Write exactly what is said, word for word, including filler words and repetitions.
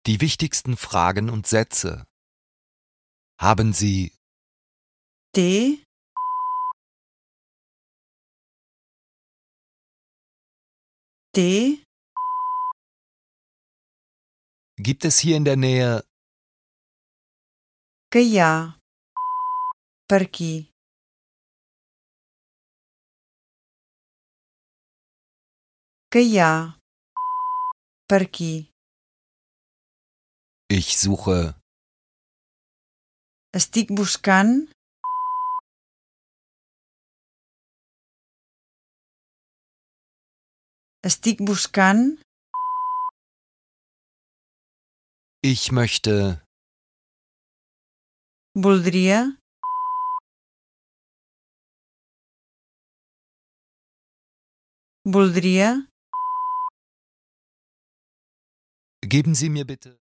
Die wichtigsten Fragen und Sätze. Haben Sie Té, té, Gibt es hier in der Nähe que hi ha? Per aquí. Que hi ha? Per aquí. Ich suche Estic buscant. Estic buscant. Ich möchte Voldria. Voldria. Geben Sie mir bitte